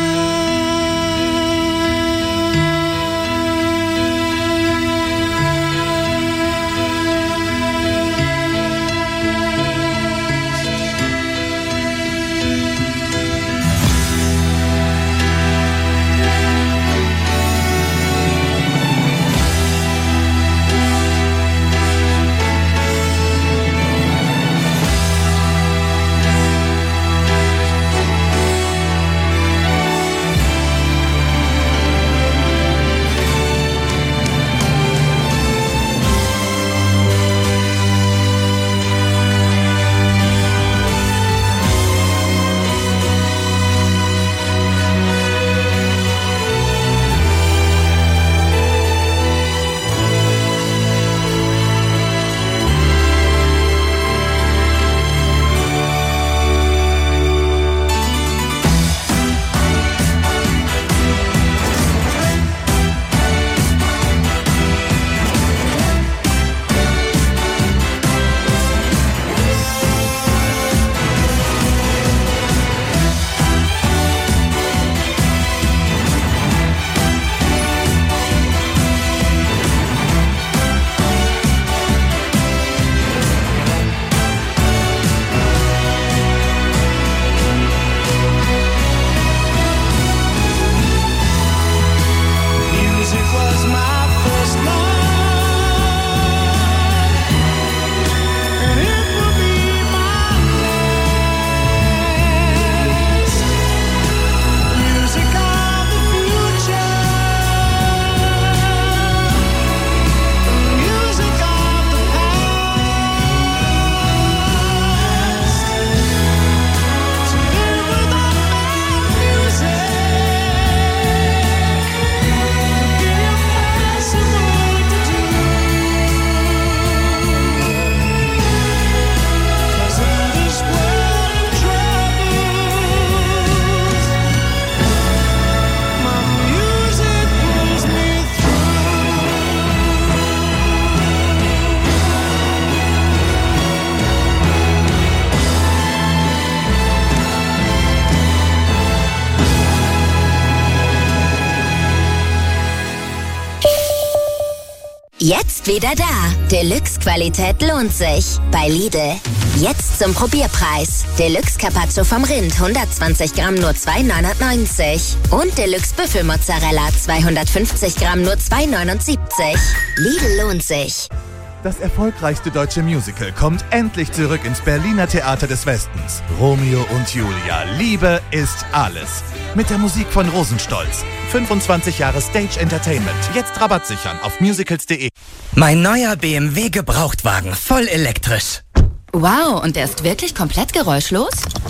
Jetzt wieder da. Deluxe-Qualität lohnt sich. Bei Lidl. Jetzt zum Probierpreis. Deluxe Carpaccio vom Rind hundertzwanzig Gramm nur zwei neunundneunzig. Und Deluxe Büffelmozzarella zweihundertfünfzig Gramm nur zwei neunundsiebzig. Lidl lohnt sich. Das erfolgreichste deutsche Musical kommt endlich zurück ins Berliner Theater des Westens. Romeo und Julia. Liebe ist alles. Mit der Musik von Rosenstolz. fünfundzwanzig Jahre Stage Entertainment. Jetzt Rabatt sichern auf musicals punkt de. Mein neuer B M W Gebrauchtwagen. Voll elektrisch. Wow, und der ist wirklich komplett geräuschlos?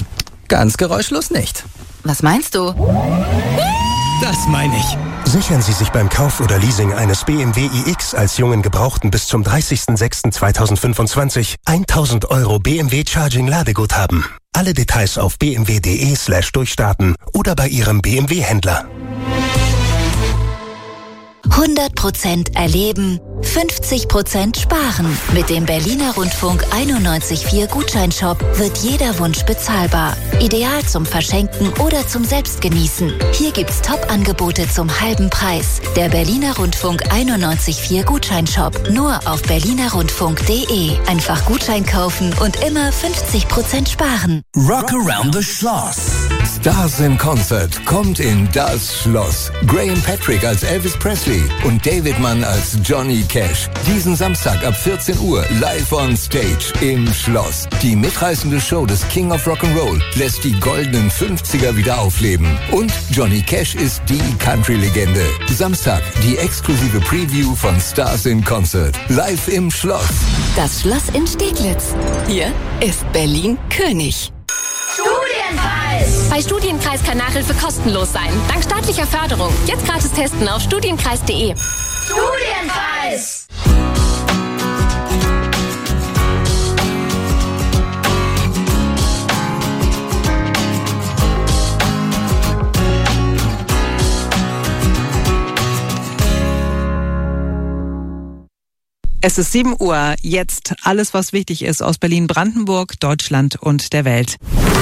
Ganz geräuschlos nicht. Was meinst du? Das meine ich. Sichern Sie sich beim Kauf oder Leasing eines B M W iX als jungen Gebrauchten bis zum dreißigsten sechsten zweitausendfünfundzwanzig tausend Euro B M W Charging Ladeguthaben. Alle Details auf b m w punkt de slash durchstarten oder bei Ihrem B M W-Händler. hundert Prozent erleben, fünfzig Prozent sparen. Mit dem Berliner Rundfunk einundneunzig Komma vier Gutscheinshop wird jeder Wunsch bezahlbar. Ideal zum Verschenken oder zum Selbstgenießen. Hier gibt's Top-Angebote zum halben Preis. Der Berliner Rundfunk einundneunzig Komma vier Gutscheinshop. Nur auf berliner rundfunk punkt de. Einfach Gutschein kaufen und immer fünfzig Prozent sparen. Rock Around the Schloss. Stars in Concert kommt in das Schloss. Graham Patrick als Elvis Presley und David Mann als Johnny Cash. Diesen Samstag ab vierzehn Uhr live on stage im Schloss. Die mitreißende Show des King of Rock'n'Roll lässt die goldenen fünfziger wieder aufleben. Und Johnny Cash ist die Country-Legende. Samstag die exklusive Preview von Stars in Concert. Live im Schloss. Das Schloss in Steglitz. Hier ist Berlin König. Studienfall! Studienkreis. Bei Studienkreis kann Nachhilfe kostenlos sein. Dank staatlicher Förderung. Jetzt gratis testen auf studienkreis punkt de. Studienkreis. Es ist sieben Uhr. Jetzt alles, was wichtig ist aus Berlin, Brandenburg, Deutschland und der Welt.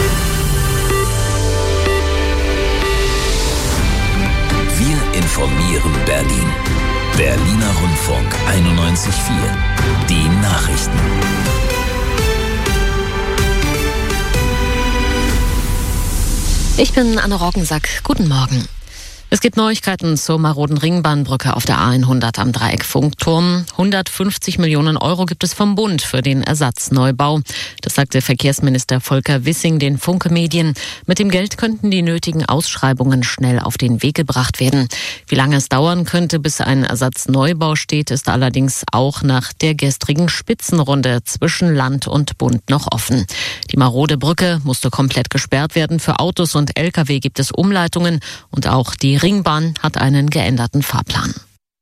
Wir informieren Berlin. Berliner Rundfunk einundneunzig Komma vier. Die Nachrichten. Ich bin Anne Roggensack. Guten Morgen. Es gibt Neuigkeiten zur maroden Ringbahnbrücke auf der A hundert am Dreieck-Funkturm. hundertfünfzig Millionen Euro gibt es vom Bund für den Ersatzneubau. Das sagte Verkehrsminister Volker Wissing den Funke Medien. Mit dem Geld könnten die nötigen Ausschreibungen schnell auf den Weg gebracht werden. Wie lange es dauern könnte, bis ein Ersatzneubau steht, ist allerdings auch nach der gestrigen Spitzenrunde zwischen Land und Bund noch offen. Die marode Brücke musste komplett gesperrt werden. Für Autos und L K W gibt es Umleitungen und auch die Ringbahn hat einen geänderten Fahrplan.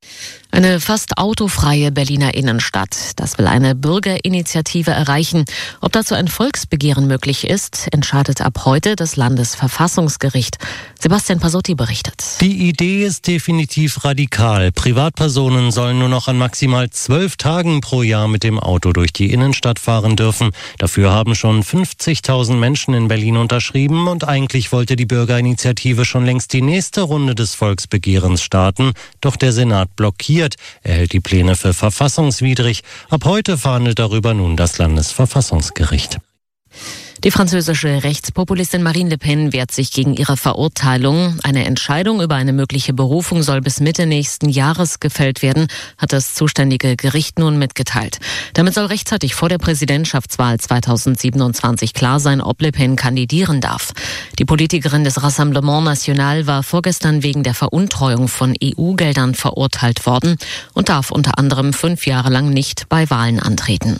Eine fast autofreie Berliner Innenstadt. Das will eine Bürgerinitiative erreichen. Ob dazu ein Volksbegehren möglich ist, entscheidet ab heute das Landesverfassungsgericht. Sebastian Pasotti berichtet. Die Idee ist definitiv radikal. Privatpersonen sollen nur noch an maximal zwölf Tagen pro Jahr mit dem Auto durch die Innenstadt fahren dürfen. Dafür haben schon fünfzigtausend Menschen in Berlin unterschrieben und eigentlich wollte die Bürgerinitiative schon längst die nächste Runde des Volksbegehrens starten. Doch der Senat blockiert. Er hält die Pläne für verfassungswidrig. Ab heute verhandelt darüber nun das Landesverfassungsgericht. Die französische Rechtspopulistin Marine Le Pen wehrt sich gegen ihre Verurteilung. Eine Entscheidung über eine mögliche Berufung soll bis Mitte nächsten Jahres gefällt werden, hat das zuständige Gericht nun mitgeteilt. Damit soll rechtzeitig vor der Präsidentschaftswahl zweitausendsiebenundzwanzig klar sein, ob Le Pen kandidieren darf. Die Politikerin des Rassemblement National war vorgestern wegen der Veruntreuung von E U-Geldern verurteilt worden und darf unter anderem fünf Jahre lang nicht bei Wahlen antreten.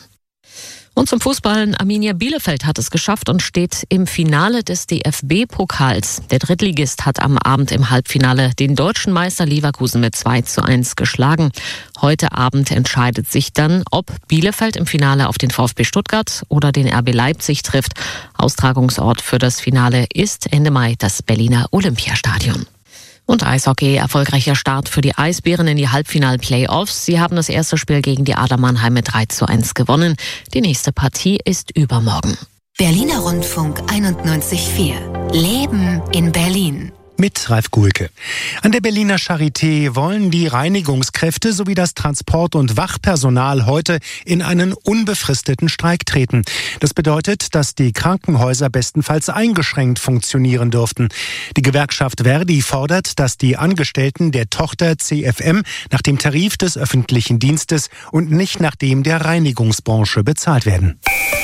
Und zum Fußball. Arminia Bielefeld hat es geschafft und steht im Finale des D F B-Pokals. Der Drittligist hat am Abend im Halbfinale den deutschen Meister Leverkusen mit zwei zu eins geschlagen. Heute Abend entscheidet sich dann, ob Bielefeld im Finale auf den VfB Stuttgart oder den R B Leipzig trifft. Austragungsort für das Finale ist Ende Mai das Berliner Olympiastadion. Und Eishockey, erfolgreicher Start für die Eisbären in die Halbfinal-Playoffs. Sie haben das erste Spiel gegen die Adler Mannheim mit drei zu eins gewonnen. Die nächste Partie ist übermorgen. Berliner Rundfunk einundneunzig Komma vier. Leben in Berlin. Mit Ralf Guhlke. An der Berliner Charité wollen die Reinigungskräfte sowie das Transport- und Wachpersonal heute in einen unbefristeten Streik treten. Das bedeutet, dass die Krankenhäuser bestenfalls eingeschränkt funktionieren dürften. Die Gewerkschaft Verdi fordert, dass die Angestellten der Tochter C F M nach dem Tarif des öffentlichen Dienstes und nicht nach dem der Reinigungsbranche bezahlt werden.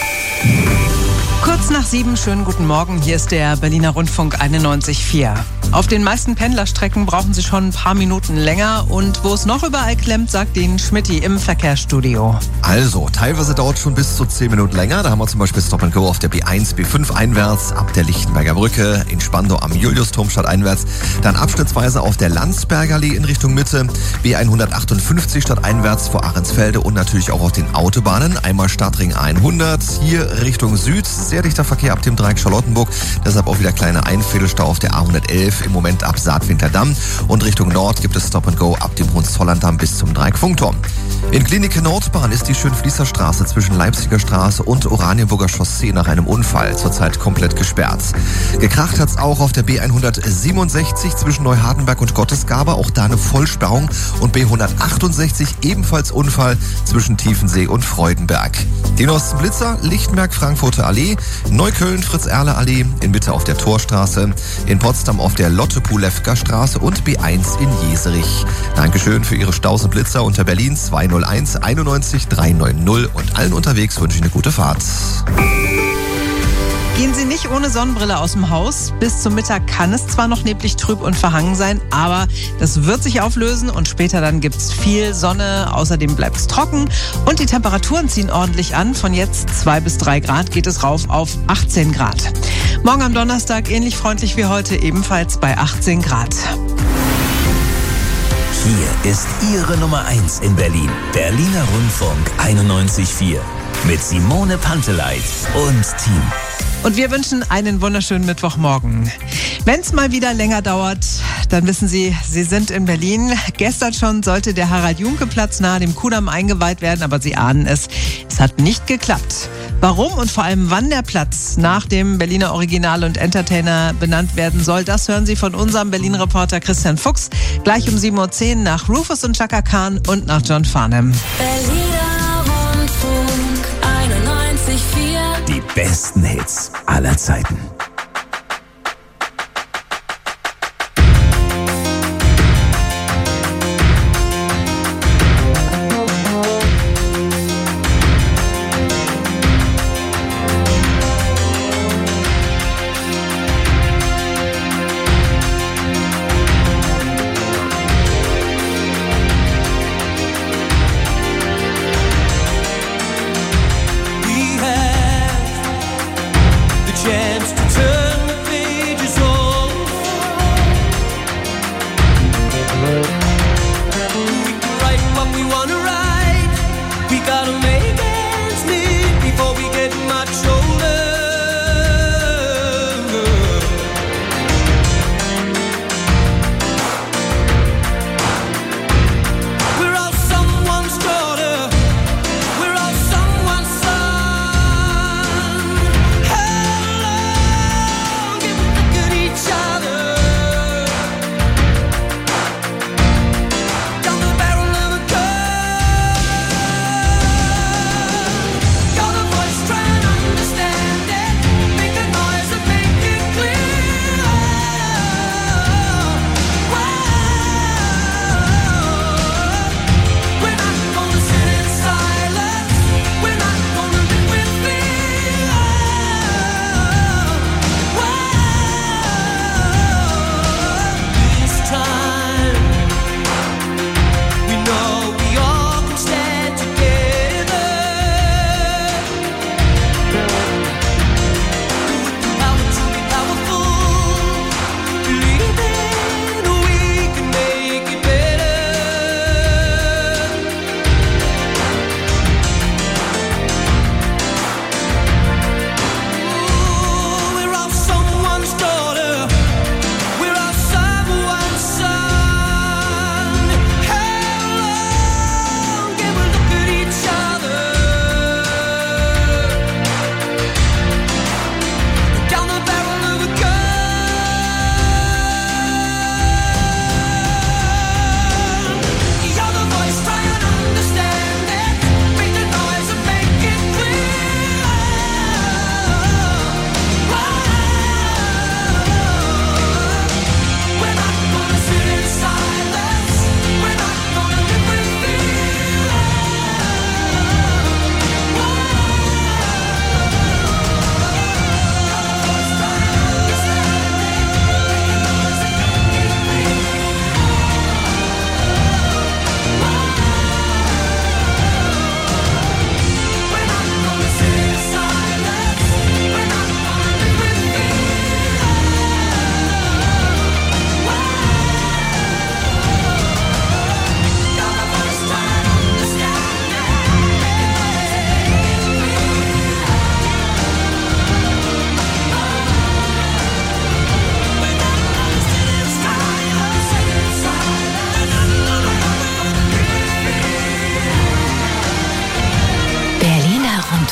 Kurz nach sieben, schönen guten Morgen. Hier ist der Berliner Rundfunk einundneunzig Komma vier. Auf den meisten Pendlerstrecken brauchen Sie schon ein paar Minuten länger. Und wo es noch überall klemmt, sagt Ihnen Schmitty im Verkehrsstudio. Also, teilweise dauert schon bis zu zehn Minuten länger. Da haben wir zum Beispiel Stop and Go auf der B eins, B fünf einwärts, ab der Lichtenberger Brücke, in Spandau am Juliusturm stadteinwärts. Dann abschnittsweise auf der Landsberger Allee in Richtung Mitte, B hundertachtundfünfzig stadteinwärts vor Ahrensfelde und natürlich auch auf den Autobahnen. Einmal Stadtring hundert, hier Richtung Süd, sehr dichter Verkehr ab dem Dreieck Charlottenburg. Deshalb auch wieder kleine Einviertelstau auf der A hundertelf, im Moment ab Saatwinterdamm. Und Richtung Nord gibt es Stop and Go ab dem Hohenzollerndamm bis zum Dreieck Funkturm. In Klinike Nordbahn ist die Schönfließerstraße zwischen Leipziger Straße und Oranienburger Chaussee nach einem Unfall zurzeit komplett gesperrt. Gekracht hat's auch auf der B hundertsiebenundsechzig zwischen Neuhardenberg und Gottesgabe, auch da eine Vollsperrung. Und B hundertachtundsechzig ebenfalls Unfall zwischen Tiefensee und Freudenberg. Den Osten Blitzer, Lichtenberg, Frankfurter Allee, Neukölln, Fritz-Erle-Allee, in Mitte auf der Torstraße, in Potsdam auf der Lotte-Pulewka Straße und B eins in Jeserich. Dankeschön für Ihre Staus und Blitzer unter Berlin zweihunderteins einundneunzig dreihundertneunzig und allen unterwegs wünsche ich eine gute Fahrt. Gehen Sie nicht ohne Sonnenbrille aus dem Haus. Bis zum Mittag kann es zwar noch neblig, trüb und verhangen sein, aber das wird sich auflösen und später dann gibt es viel Sonne. Außerdem bleibt es trocken und die Temperaturen ziehen ordentlich an. Von jetzt zwei bis drei Grad geht es rauf auf achtzehn Grad. Morgen am Donnerstag ähnlich freundlich wie heute, ebenfalls bei achtzehn Grad. Hier ist Ihre Nummer eins in Berlin. Berliner Rundfunk einundneunzig Komma vier mit Simone Panteleit und Team. Und wir wünschen einen wunderschönen Mittwochmorgen. Wenn es mal wieder länger dauert, dann wissen Sie, Sie sind in Berlin. Gestern schon sollte der Harald-Juhnke-Platz nahe dem Kudamm eingeweiht werden, aber Sie ahnen es, es hat nicht geklappt. Warum und vor allem wann der Platz nach dem Berliner Original und Entertainer benannt werden soll, das hören Sie von unserem Berlin-Reporter Christian Fuchs gleich um sieben Uhr zehn nach Rufus und Chaka Khan und nach John Farnham. Berliner Rundfunk einundneunzig Komma vier. Die besten Hits aller Zeiten.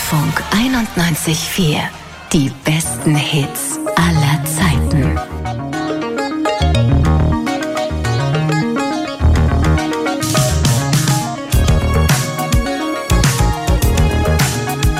einundneunzig Komma vier. Die besten Hits aller Zeiten.